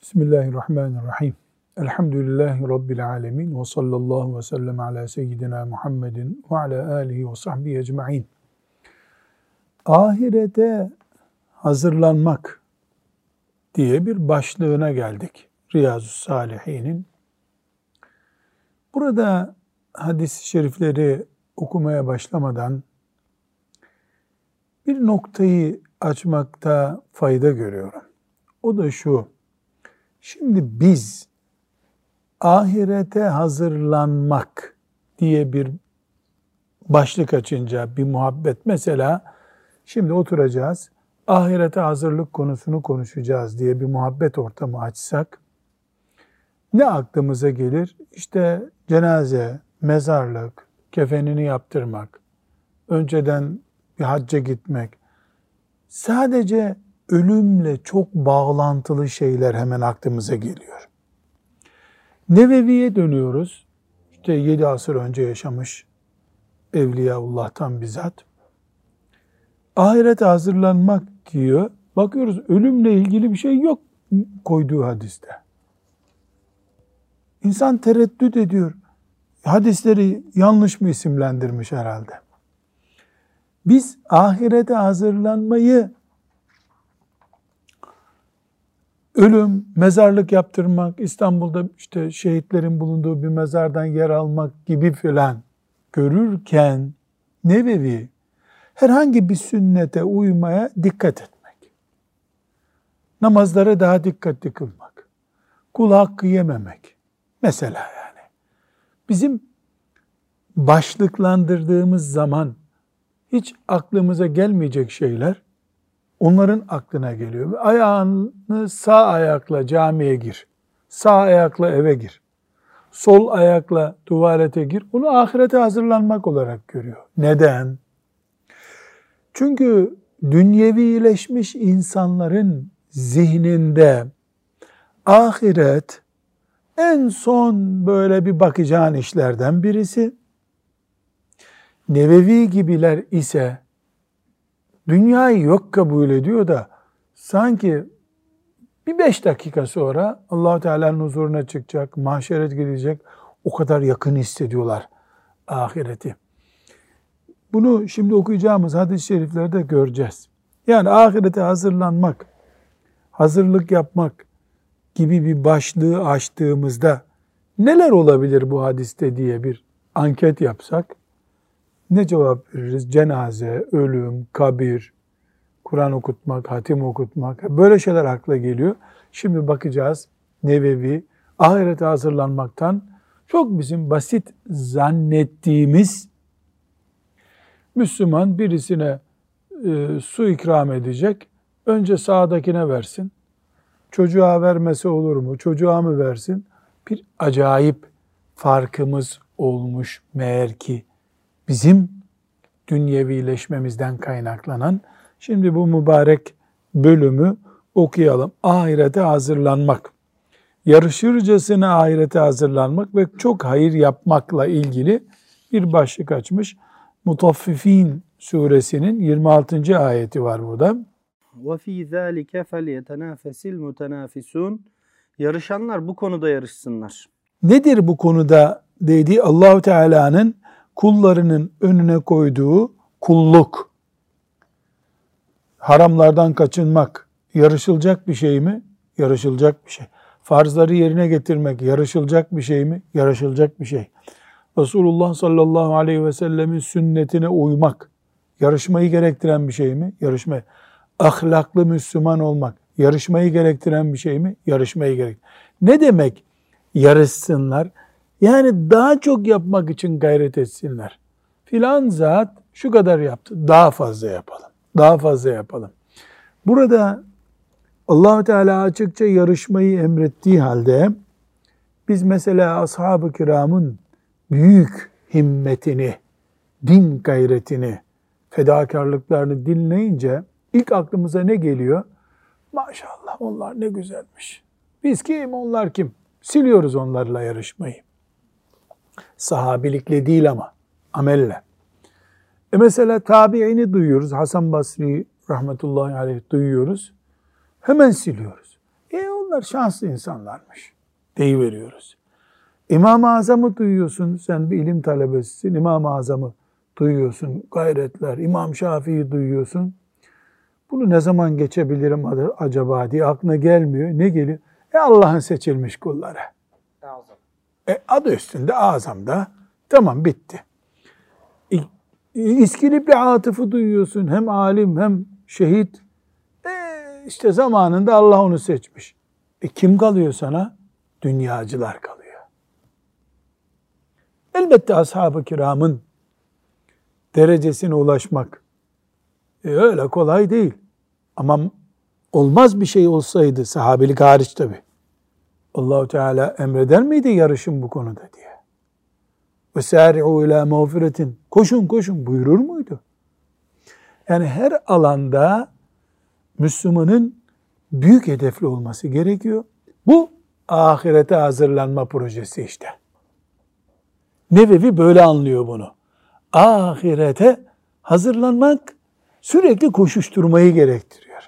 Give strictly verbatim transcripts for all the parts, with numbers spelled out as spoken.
Bismillahirrahmanirrahim. Elhamdülillahi Rabbil alemin. Ve sallallahu ve sellem ala seyyidina Muhammedin ve ala alihi ve sahbihi ecma'in. Ahirete hazırlanmak diye bir başlığına geldik Riyazu's-Salihin'in. Burada hadis-i şerifleri okumaya başlamadan bir noktayı açmakta fayda görüyorum. O da şu: şimdi biz ahirete hazırlanmak diye bir başlık açınca bir muhabbet, mesela şimdi oturacağız, ahirete hazırlık konusunu konuşacağız diye bir muhabbet ortamı açsak, ne aklımıza gelir? İşte cenaze, mezarlık, kefenini yaptırmak, önceden bir hacca gitmek, sadece ölümle çok bağlantılı şeyler hemen aklımıza geliyor. Nevevi'ye dönüyoruz. İşte yedi asır önce yaşamış Evliyaullah'tan bizzat. Ahirete hazırlanmak diyor. Bakıyoruz ölümle ilgili bir şey yok koyduğu hadiste. İnsan tereddüt ediyor. Hadisleri yanlış mı isimlendirmiş herhalde? Biz ahirete hazırlanmayı ölüm, mezarlık yaptırmak, İstanbul'da işte şehitlerin bulunduğu bir mezardan yer almak gibi filan görürken, Nevevi herhangi bir sünnete uymaya dikkat etmek, namazlara daha dikkatli kılmak, kul hakkı yememek mesela, yani bizim başlıklandırdığımız zaman hiç aklımıza gelmeyecek şeyler onların aklına geliyor. Ayağını sağ ayakla camiye gir, sağ ayakla eve gir, sol ayakla tuvalete gir. Bunu ahirete hazırlanmak olarak görüyor. Neden? Çünkü dünyevileşmiş insanların zihninde ahiret en son böyle bir bakacağın işlerden birisi. Nevevi gibiler ise dünyayı yok kabul ediyor da sanki bir beş dakika sonra Allah-u Teala'nın huzuruna çıkacak, mahşere gidecek, o kadar yakın hissediyorlar ahireti. Bunu şimdi okuyacağımız hadis-i şeriflerde göreceğiz. Yani ahirete hazırlanmak, hazırlık yapmak gibi bir başlığı açtığımızda neler olabilir bu hadiste diye bir anket yapsak, ne cevap veririz? Cenaze, ölüm, kabir, Kur'an okutmak, hatim okutmak, böyle şeyler akla geliyor. Şimdi bakacağız. Nevevi ahirete hazırlanmaktan çok bizim basit zannettiğimiz, Müslüman birisine e, su ikram edecek, önce sağdakine versin, çocuğa vermesi olur mu, çocuğa mı versin? Bir acayip farkımız olmuş meğer ki bizim dünyevileşmemizden kaynaklanan. Şimdi bu mübarek bölümü okuyalım. Ahirete hazırlanmak, yarışırcasına ahirete hazırlanmak ve çok hayır yapmakla ilgili bir başlık açmış. Mutaffifin suresinin yirmi altıncı ayeti var burada. وَفِي ذَٰلِكَ فَلْيَتَنَافَسِ الْمُتَنَافِسُونَ. Yarışanlar bu konuda yarışsınlar. Nedir bu konuda dediği? Allah-u Teala'nın kullarının önüne koyduğu kulluk, haramlardan kaçınmak yarışılacak bir şey mi? Yarışılacak bir şey. Farzları yerine getirmek yarışılacak bir şey mi? Yarışılacak bir şey. Resulullah sallallahu aleyhi ve sellemin sünnetine uymak yarışmayı gerektiren bir şey mi? Yarışmayı. Ahlaklı Müslüman olmak yarışmayı gerektiren bir şey mi? Yarışmayı gerek. Ne demek yarışsınlar? Yani daha çok yapmak için gayret etsinler. Filan zat şu kadar yaptı, daha fazla yapalım. Daha fazla yapalım. Burada Allah-u Teala açıkça yarışmayı emrettiği halde biz mesela ashab-ı kiramın büyük himmetini, din gayretini, fedakarlıklarını dinleyince ilk aklımıza ne geliyor? Maşallah onlar ne güzelmiş. Biz kim, onlar kim? Siliyoruz onlarla yarışmayı. Sahabilikle değil ama amelle. E mesela tabiini duyuyoruz. Hasan Basri rahmetullahi aleyh duyuyoruz. Hemen siliyoruz. E bunlar şanslı insanlarmış deyiveriyoruz. İmam-ı Azam'ı duyuyorsun, sen bir ilim talebesisin, İmam-ı Azam'ı duyuyorsun, gayretler, İmam Şafii'yi duyuyorsun. Bunu ne zaman geçebilirim acaba diye aklına gelmiyor. Ne geliyor? E Allah'ın seçilmiş kulları. Azam. E adı üstünde Azam'da. Tamam, bitti. İskilipli Atıf'ı duyuyorsun. Hem alim hem şehit. E işte zamanında Allah onu seçmiş. E kim kalıyor sana? Dünyacılar kalıyor. Elbette ashab-ı kiramın derecesine ulaşmak e öyle kolay değil. Ama olmaz bir şey olsaydı, sahabelik hariç tabi, Allah-u Teala emreder miydi yarışın bu konuda diye? وَسَارِعُوا اِلٰى مَغْفِرَةٍ Koşun koşun buyurur muydu? Yani her alanda Müslümanın büyük hedefli olması gerekiyor. Bu ahirete hazırlanma projesi işte. Nevevi böyle anlıyor bunu. Ahirete hazırlanmak sürekli koşuşturmayı gerektiriyor.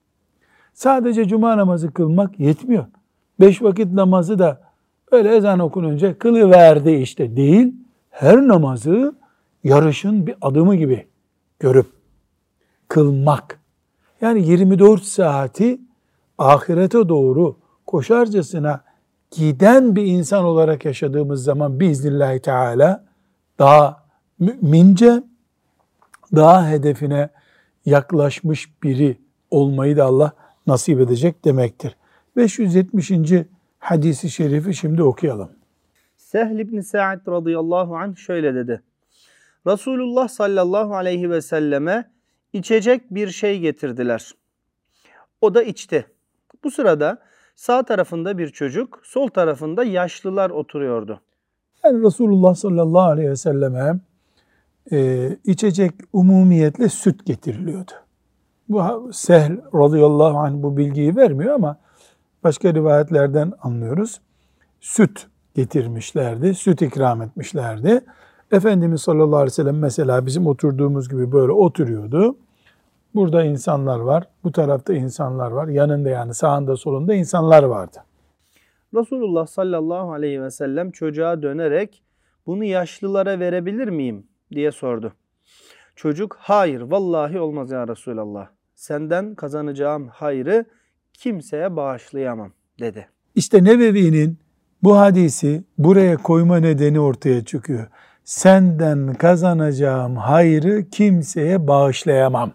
Sadece cuma namazı kılmak yetmiyor. Beş vakit namazı da öyle ezan okununca kılıverdi işte değil. Her namazı yarışın bir adımı gibi görüp kılmak. Yani yirmi dört saati ahirete doğru koşarcasına giden bir insan olarak yaşadığımız zaman biiznillahü teala daha mümince, daha hedefine yaklaşmış biri olmayı da Allah nasip edecek demektir. beş yüz yetmişinci hadisi şerifi şimdi okuyalım. Sehl ibn Sa'd radıyallahu anh şöyle dedi. Resulullah sallallahu aleyhi ve selleme içecek bir şey getirdiler. O da içti. Bu sırada sağ tarafında bir çocuk, sol tarafında yaşlılar oturuyordu. Yani Resulullah sallallahu aleyhi ve selleme e, içecek umumiyetle süt getiriliyordu. Bu Sehl radıyallahu anh bu bilgiyi vermiyor ama başka rivayetlerden anlıyoruz. Süt getirmişlerdi, süt ikram etmişlerdi. Efendimiz sallallahu aleyhi ve sellem mesela bizim oturduğumuz gibi böyle oturuyordu. Burada insanlar var, bu tarafta insanlar var, yanında yani sağında solunda insanlar vardı. Resulullah sallallahu aleyhi ve sellem çocuğa dönerek bunu yaşlılara verebilir miyim diye sordu. Çocuk hayır vallahi olmaz ya Resulallah. Senden kazanacağım hayrı kimseye bağışlayamam dedi. İşte Nevevi'nin bu hadisi buraya koyma nedeni ortaya çıkıyor. Senden kazanacağım hayrı kimseye bağışlayamam.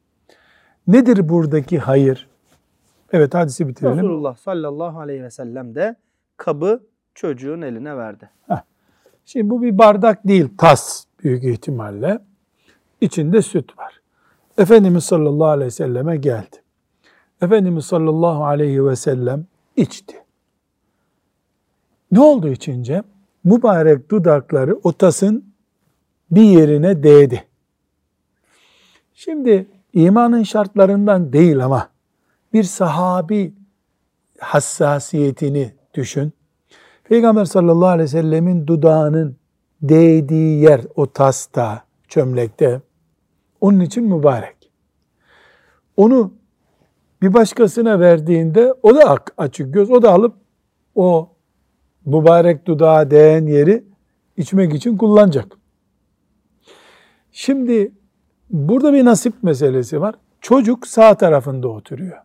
Nedir buradaki hayır? Evet, hadisi bitirelim. Resulullah sallallahu aleyhi ve sellem de kabı çocuğun eline verdi. Heh. Şimdi bu bir bardak değil, tas büyük ihtimalle. İçinde süt var. Efendimiz sallallahu aleyhi ve selleme geldi. Efendimiz sallallahu aleyhi ve sellem içti. Ne oldu içince? Mübarek dudakları o tasın bir yerine değdi. Şimdi imanın şartlarından değil ama bir sahabi hassasiyetini düşün. Peygamber sallallahu aleyhi ve sellemin dudağının değdiği yer o tasta, çömlekte. Onun için mübarek. Onu bir başkasına verdiğinde o da açık göz, o da alıp o mübarek dudağa değen yeri içmek için kullanacak. Şimdi burada bir nasip meselesi var. Çocuk sağ tarafında oturuyor.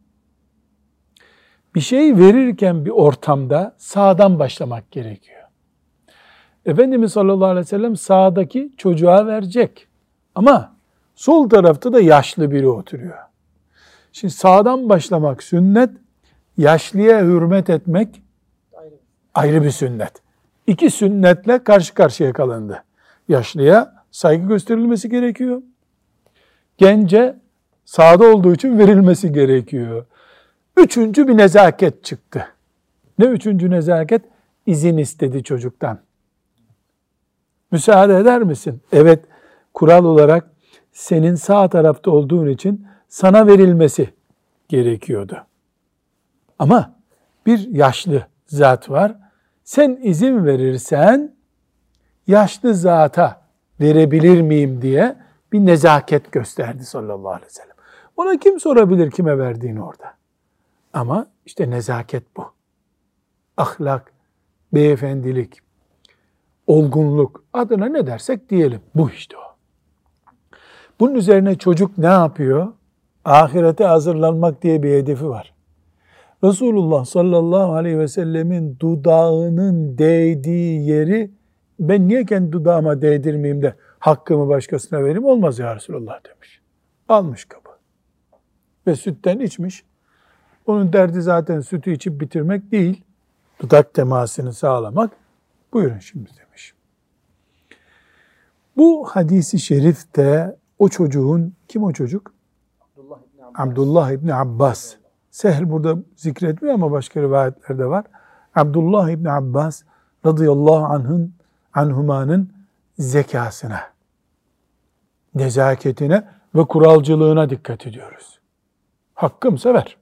Bir şey verirken bir ortamda sağdan başlamak gerekiyor. Efendimiz sallallahu aleyhi ve sellem sağdaki çocuğa verecek. Ama sol tarafta da yaşlı biri oturuyor. Şimdi sağdan başlamak sünnet, yaşlıya hürmet etmek ayrı bir sünnet. İki sünnetle karşı karşıya kalındı. Yaşlıya saygı gösterilmesi gerekiyor. Gence sağda olduğu için verilmesi gerekiyor. Üçüncü bir nezaket çıktı. Ne üçüncü nezaket? İzin istedi çocuktan. Müsaade eder misin? Evet, kural olarak senin sağ tarafta olduğun için sana verilmesi gerekiyordu. Ama bir yaşlı zat var. Sen izin verirsen yaşlı zata verebilir miyim diye bir nezaket gösterdi sallallahu aleyhi ve sellem. Ona kim sorabilir kime verdiğini orada? Ama işte nezaket bu. Ahlak, beyefendilik, olgunluk, adına ne dersek diyelim. Bu işte o. Bunun üzerine çocuk ne yapıyor? Ahirete hazırlanmak diye bir hedefi var. Resulullah sallallahu aleyhi ve sellemin dudağının değdiği yeri ben niye kendi dudağıma değdirmeyeyim de hakkımı başkasına vereyim, olmaz ya Resulullah demiş. Almış kabı ve sütten içmiş. Onun derdi zaten sütü içip bitirmek değil, dudak temasını sağlamak. Buyurun şimdi demiş. Bu hadisi şerifte o çocuğun, kim o çocuk? Abdullah İbni Abbas. Abdullah İbni Abbas. Sehl burada zikretmiyor ama başka rivayetlerde var. Abdullah İbni Abbas radıyallahu anh'ın, anhumanın zekasına, nezaketine ve kuralcılığına dikkat ediyoruz. Hakkım sever.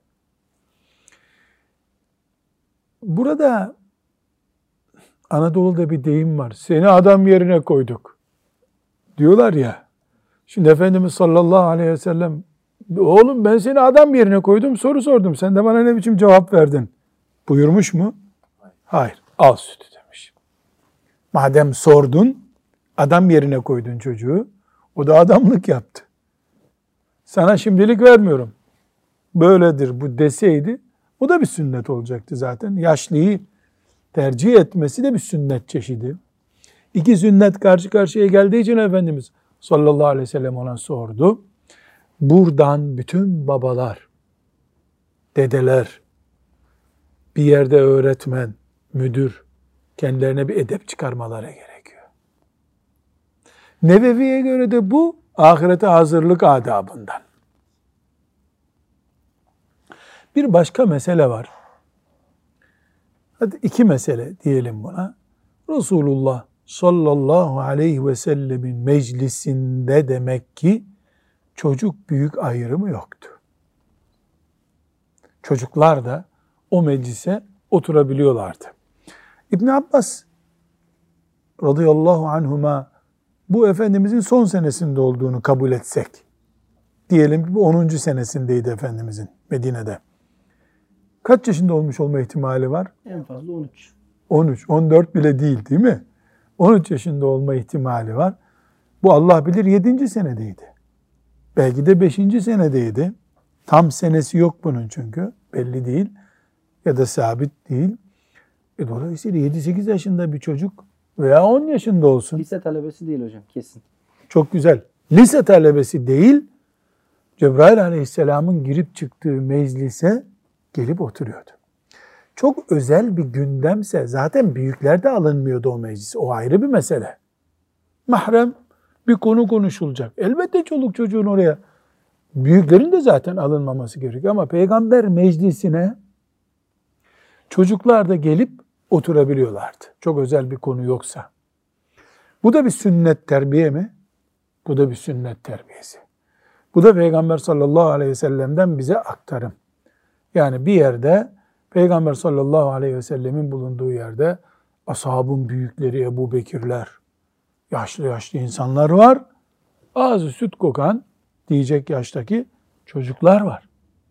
Burada Anadolu'da bir deyim var. Seni adam yerine koyduk diyorlar ya. Şimdi Efendimiz sallallahu aleyhi ve sellem, oğlum ben seni adam yerine koydum, soru sordum. Sen de bana ne biçim cevap verdin buyurmuş mu? Hayır. Hayır. Al sütü demiş. Madem sordun, adam yerine koydun çocuğu. O da adamlık yaptı. Sana şimdilik vermiyorum. Böyledir bu deseydi, o da bir sünnet olacaktı zaten. Yaşlıyı tercih etmesi de bir sünnet çeşidi. İki sünnet karşı karşıya geldiği için Efendimiz sallallahu aleyhi ve sellem ona sordu. Buradan bütün babalar, dedeler, bir yerde öğretmen, müdür, kendilerine bir edep çıkarmaları gerekiyor. Nevevi'ye göre de bu ahirete hazırlık adabından. Bir başka mesele var. Hadi iki mesele diyelim buna. Resulullah sallallahu aleyhi ve sellemin meclisinde demek ki çocuk büyük ayrımı yoktu. Çocuklar da o meclise oturabiliyorlardı. İbn Abbas radıyallahu anhuma bu Efendimizin son senesinde olduğunu kabul etsek, diyelim ki bu onuncu senesindeydi Efendimizin Medine'de. Kaç yaşında olmuş olma ihtimali var? En fazla on üç. on üç, on dört bile değil değil mi? on üç yaşında olma ihtimali var. Bu Allah bilir yedinci senedeydi. Belki de beşinci senedeydi. Tam senesi yok bunun çünkü. Belli değil. Ya da sabit değil. E dolayısıyla yedi sekiz yaşında bir çocuk veya on yaşında olsun. Lise talebesi değil hocam, kesin. Çok güzel. Lise talebesi değil, Cebrail aleyhisselamın girip çıktığı meclise gelip oturuyordu. Çok özel bir gündemse zaten büyükler de alınmıyordu o meclis. O ayrı bir mesele. Mahrem bir konu konuşulacak. Elbette çoluk çocuğun oraya, büyüklerin de zaten alınmaması gerekiyor. Ama peygamber meclisine çocuklar da gelip oturabiliyorlardı. Çok özel bir konu yoksa. Bu da bir sünnet terbiye mi? Bu da bir sünnet terbiyesi. Bu da Peygamber sallallahu aleyhi ve sellem'den bize aktarım. Yani bir yerde Peygamber sallallahu aleyhi ve sellemin bulunduğu yerde ashabın büyükleri Ebu Bekirler, yaşlı yaşlı insanlar var. Ağzı süt kokan diyecek yaştaki çocuklar var.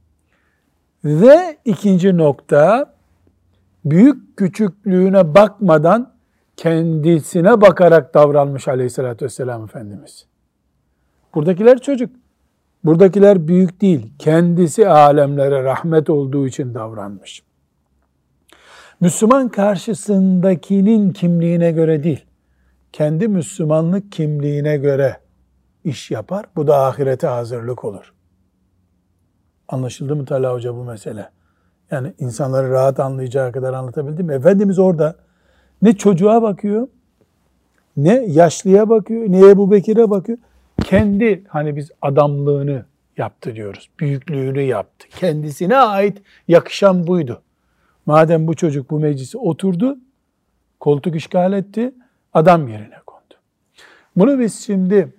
Ve ikinci nokta, büyük küçüklüğüne bakmadan kendisine bakarak davranmış aleyhissalatü vesselam Efendimiz. Buradakiler çocuk. Buradakiler büyük değil. Kendisi alemlere rahmet olduğu için davranmış. Müslüman karşısındakinin kimliğine göre değil, kendi Müslümanlık kimliğine göre iş yapar. Bu da ahirete hazırlık olur. Anlaşıldı mı Talha Hoca bu mesele? Yani insanları rahat anlayacağı kadar anlatabildim mi? Efendimiz orada ne çocuğa bakıyor, ne yaşlıya bakıyor, ne Ebu Bekir'e bakıyor. Kendi hani biz adamlığını yaptı diyoruz. Büyüklüğünü yaptı. Kendisine ait yakışan buydu. Madem bu çocuk bu meclise oturdu, koltuk işgal etti, adam yerine kondu. Bunu biz şimdi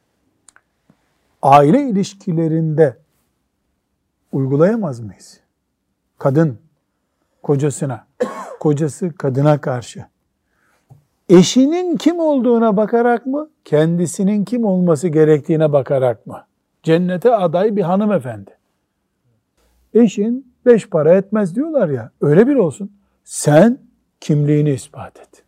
aile ilişkilerinde uygulayamaz mıyız? Kadın kocasına, kocası kadına karşı eşinin kim olduğuna bakarak mı, kendisinin kim olması gerektiğine bakarak mı? Cennete aday bir hanımefendi. Eşin beş para etmez diyorlar ya, öyle bir olsun. Sen kimliğini ispat et.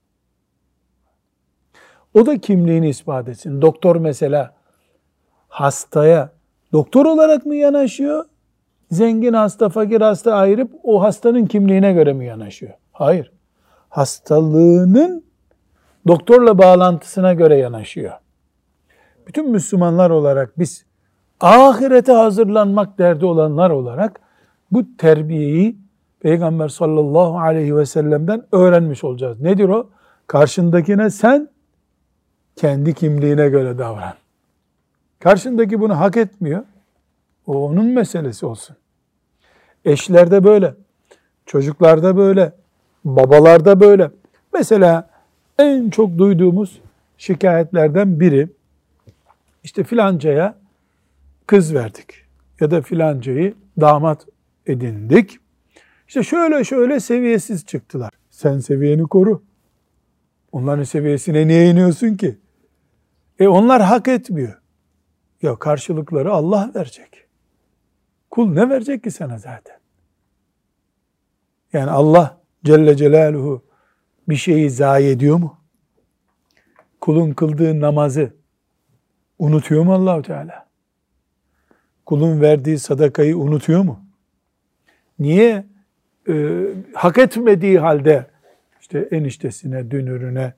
O da kimliğini ispat etsin. Doktor mesela hastaya doktor olarak mı yanaşıyor? Zengin hasta, fakir hasta ayırıp o hastanın kimliğine göre mi yanaşıyor? Hayır. Hastalığının doktorla bağlantısına göre yanaşıyor. Bütün Müslümanlar olarak biz ahirete hazırlanmak derdi olanlar olarak bu terbiyeyi Peygamber sallallahu aleyhi ve sellem'den öğrenmiş olacağız. Nedir o? Karşındakine sen kendi kimliğine göre davran. Karşındaki bunu hak etmiyor. O onun meselesi olsun. Eşlerde böyle, çocuklarda böyle, babalarda böyle. Mesela en çok duyduğumuz şikayetlerden biri, işte filancaya kız verdik ya da filancayı damat edindik. İşte şöyle şöyle seviyesiz çıktılar. Sen seviyeni koru. Onların seviyesine niye iniyorsun ki? E onlar hak etmiyor. Ya karşılıkları Allah verecek. Kul ne verecek ki sana zaten? Yani Allah Celle Celaluhu bir şeyi zayi ediyor mu? Kulun kıldığı namazı unutuyor mu Allah-u Teala? Kulun verdiği sadakayı unutuyor mu? Niye e, hak etmediği halde işte eniştesine, dünürüne,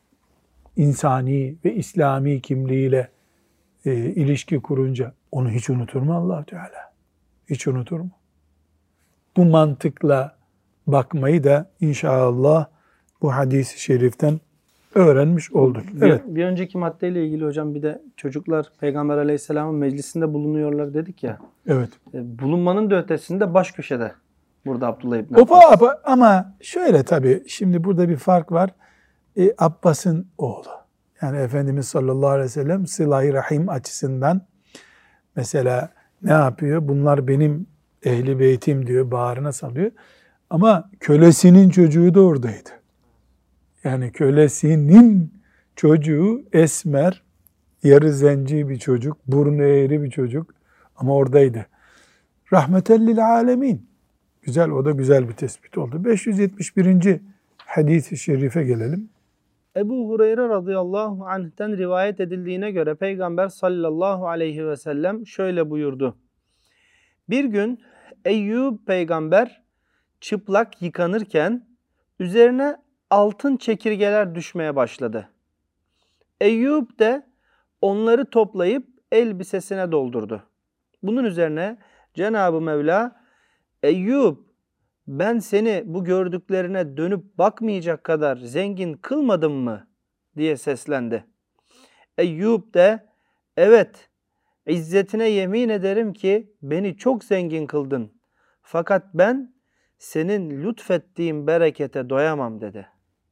insani ve İslami kimliğiyle e, ilişki kurunca onu hiç unutur mu Allah-u Teala? Hiç unutur mu? Bu mantıkla bakmayı da inşallah bu hadis-i şeriften öğrenmiş olduk. Evet. Bir, bir önceki maddeyle ilgili hocam bir de çocuklar Peygamber Aleyhisselam'ın meclisinde bulunuyorlar dedik ya. Evet. E, bulunmanın da ötesinde baş köşede. Burada Abdullah İbni Opa, Abbas. opa, ama şöyle tabii şimdi burada bir fark var. E, Abbas'ın oğlu. Yani Efendimiz sallallahu aleyhi ve sellem sıla-i rahim açısından mesela ne yapıyor? Bunlar benim ehli beytim diyor, bağrına salıyor. Ama kölesinin çocuğu da oradaydı. Yani kölesinin çocuğu esmer, yarı zenci bir çocuk, burnu eğri bir çocuk ama oradaydı. Rahmetellil alemin. Güzel, o da güzel bir tespit oldu. beş yüz yetmiş birinci hadis-i şerife gelelim. Ebu Hureyre radıyallahu anh'ten rivayet edildiğine göre Peygamber sallallahu aleyhi ve sellem şöyle buyurdu. Bir gün Eyyub peygamber çıplak yıkanırken üzerine altın çekirgeler düşmeye başladı. Eyyub de onları toplayıp elbisesine doldurdu. Bunun üzerine Cenab-ı Mevla, Eyyub, ben seni bu gördüklerine dönüp bakmayacak kadar zengin kılmadım mı diye seslendi. Eyyub de, evet, İzzetine yemin ederim ki beni çok zengin kıldın. Fakat ben senin lütfettiğin berekete doyamam dedi.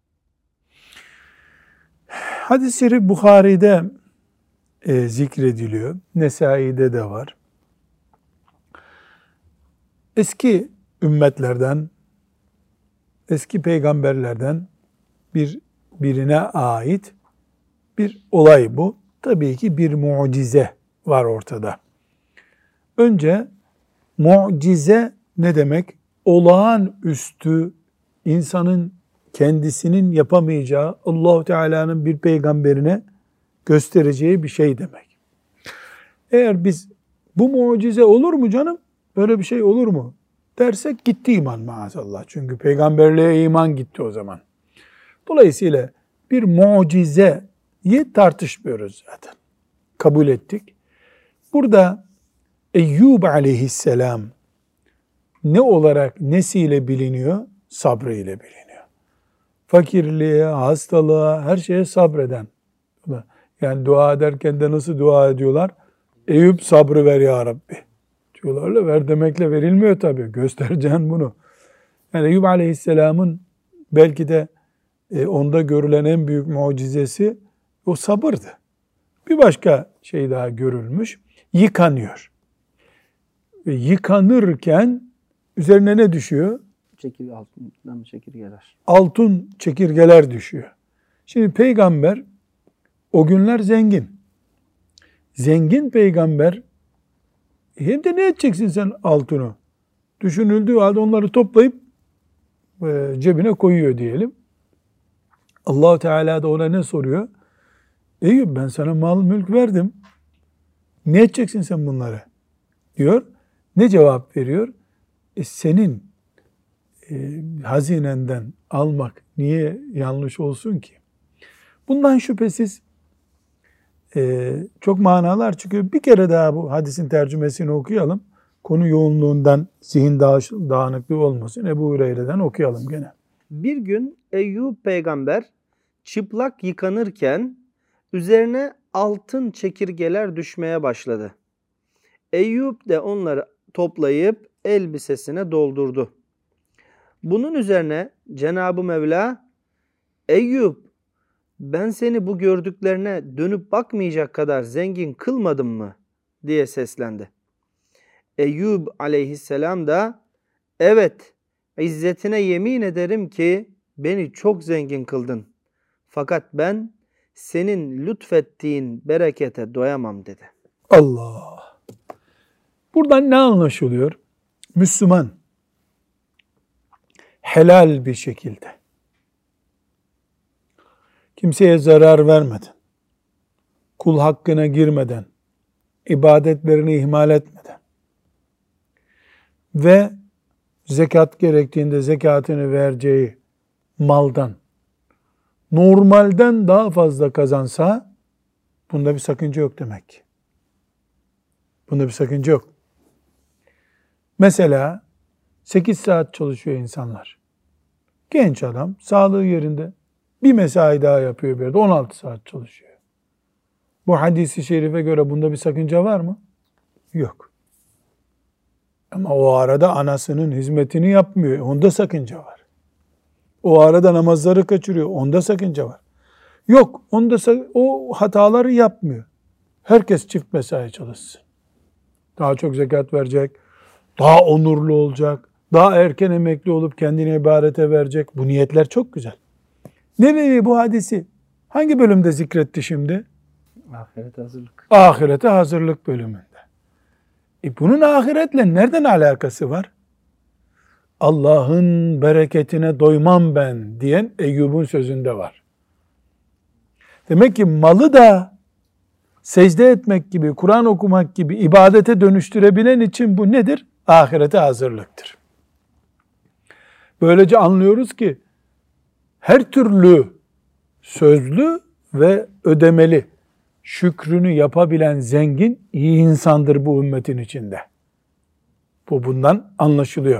Hadis-i şerif Bukhari'de e, zikrediliyor. Nesai'de de var. Eski ümmetlerden, eski peygamberlerden bir birine ait bir olay bu. Tabii ki bir mucize var ortada. Önce mucize ne demek? Olağanüstü, insanın kendisinin yapamayacağı, Allah-u Teala'nın bir peygamberine göstereceği bir şey demek. Eğer biz bu mucize olur mu canım? Böyle bir şey olur mu dersek gitti iman maazallah. Çünkü peygamberliğe iman gitti o zaman. Dolayısıyla bir mucizeyi tartışmıyoruz zaten. Kabul ettik. Burada Eyyub aleyhisselam ne olarak, nesiyle biliniyor? Sabrıyla biliniyor. Fakirliğe, hastalığa, her şeye sabreden. Yani dua ederken de nasıl dua ediyorlar? Eyüp sabrı ver ya Rabbi diyorlarla, ver demekle verilmiyor tabii. Göstereceksin bunu. Yani Eyyub aleyhisselamın belki de onda görülen en büyük mucizesi o sabırdı. Bir başka şey daha görülmüş. Yıkanıyor. Ve yıkanırken üzerine ne düşüyor? Çekirge, altından çekirgeler. Altın çekirgeler düşüyor. Şimdi peygamber o günler zengin. Zengin peygamber hem de ne edeceksin sen altını? düşünüldüğü halde onları toplayıp e, cebine koyuyor diyelim. Allah Teala da ona ne soruyor? Eyüp, ben sana mal mülk verdim. Ne edeceksin sen bunları? Diyor. Ne cevap veriyor? E senin e, hazinenden almak niye yanlış olsun ki? Bundan şüphesiz e, çok manalar çıkıyor. Bir kere daha bu hadisin tercümesini okuyalım. Konu yoğunluğundan zihin dağış- dağınıklığı olmasın. Ebu Hureyre'den okuyalım gene. Bir gün Eyüp peygamber çıplak yıkanırken üzerine altın çekirgeler düşmeye başladı. Eyüp de onları toplayıp elbisesine doldurdu. Bunun üzerine Cenab-ı Mevla, Eyüp, ben seni bu gördüklerine dönüp bakmayacak kadar zengin kılmadım mı diye seslendi. Eyüp aleyhisselam da, evet, İzzetine yemin ederim ki beni çok zengin kıldın. Fakat ben senin lütfettiğin berekete doyamam dedi. Allah! Buradan ne anlaşılıyor? Müslüman helal bir şekilde, kimseye zarar vermeden, kul hakkına girmeden, ibadetlerini ihmal etmeden ve zekat gerektiğinde zekatını vereceği maldan normalden daha fazla kazansa bunda bir sakınca yok demek ki. Bunda bir sakınca yok. Mesela sekiz saat çalışıyor insanlar. Genç adam, sağlığı yerinde, bir mesai daha yapıyor bir yerde, on altı saat çalışıyor. Bu hadisi şerife göre bunda bir sakınca var mı? Yok. Ama o arada anasının hizmetini yapmıyor, onda sakınca var. O arada namazları kaçırıyor, onda sakınca var. Yok, onda o hataları yapmıyor. Herkes çift mesai çalışsın. Daha çok zekat verecek, daha onurlu olacak, daha erken emekli olup kendini ibadete verecek. Bu niyetler çok güzel. Nebevi bu hadisi hangi bölümde zikretti şimdi? Ahirete hazırlık. Ahirete hazırlık bölümünde. E bunun ahiretle nereden alakası var? Allah'ın bereketine doymam ben diyen Eyyub'un sözünde var. Demek ki malı da secde etmek gibi, Kur'an okumak gibi ibadete dönüştürebilen için bu nedir? Ahirete hazırlıktır. Böylece anlıyoruz ki her türlü sözlü ve ödemeli şükrünü yapabilen zengin iyi insandır bu ümmetin içinde. Bu bundan anlaşılıyor.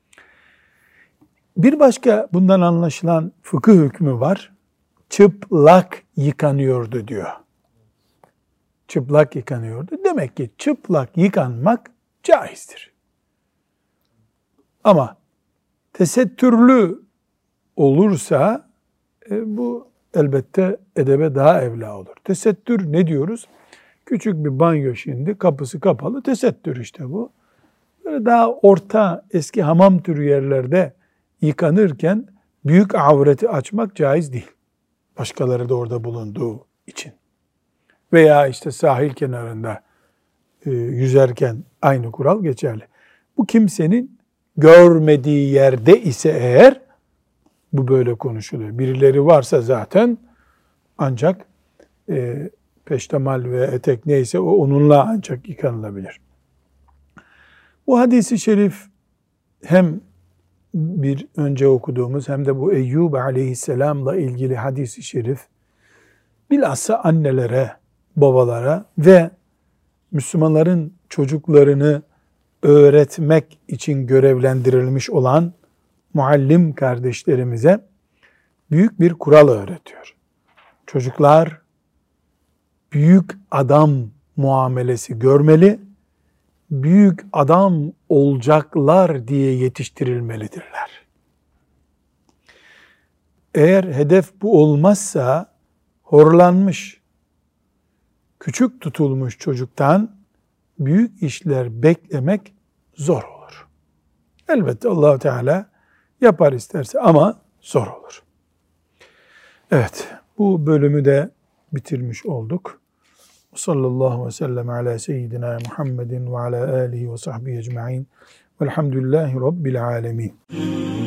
Bir başka bundan anlaşılan fıkıh hükmü var. Çıplak yıkanıyordu diyor. Çıplak yıkanıyordu. Demek ki çıplak yıkanmak caizdir. Ama tesettürlü olursa e, bu elbette edebe daha evla olur. Tesettür ne diyoruz? Küçük bir banyo şimdi, kapısı kapalı, tesettür işte bu. Böyle daha orta, eski hamam türü yerlerde yıkanırken büyük avreti açmak caiz değil. Başkaları da orada bulunduğu için. Veya işte sahil kenarında e, yüzerken aynı kural geçerli. Bu kimsenin görmediği yerde ise eğer bu böyle konuşuluyor. Birileri varsa zaten ancak e, peştemal ve etek neyse o onunla ancak yıkanılabilir. Bu hadisi şerif hem bir önce okuduğumuz hem de bu Eyyub aleyhisselamla ilgili hadisi şerif bilhassa annelere, babalara ve Müslümanların çocuklarını öğretmek için görevlendirilmiş olan muallim kardeşlerimize büyük bir kural öğretiyor. Çocuklar büyük adam muamelesi görmeli, büyük adam olacaklar diye yetiştirilmelidirler. Eğer hedef bu olmazsa horlanmış, küçük tutulmuş çocuktan büyük işler beklemek zor olur. Elbette Allah Teala yapar isterse ama zor olur. Evet, bu bölümü de bitirmiş olduk. Sallallahu aleyhi ve sellem ala seyyidina Muhammedin ve ala alihi ve sahbihi ecma'in Velhamdülillahi Rabbil alemin.